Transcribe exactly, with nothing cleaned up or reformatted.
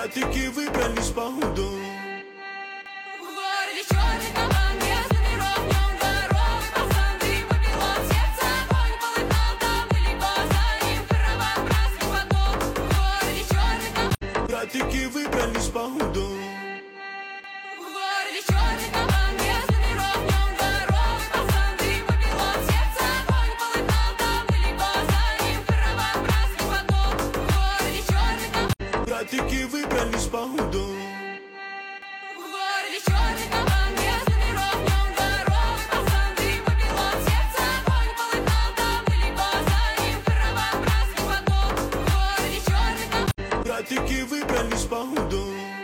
Братики выбрались по уду. В городе черный кабан, без номеров, в нем дворовый пацан. Дым попилот, сердце огонь полыхал. Там были глаза, им караван братский подмог. В городе черный кабан. Братики выбрались по уду. В городе черный кабан, без номеров, в нем дворовый пацан. Дым попилот, сердце огонь полыхал. Там были глаза, им караван братский подмог. В городе черный кабан. Братики выбрались по уду. В городе черный кабан, без номеров, в нем дворовый пацан. Дым попилот, сердце огонь полыхал. Там были глаза, им караван братский подмог. В городе черный кабан. Братики выбрались по уду.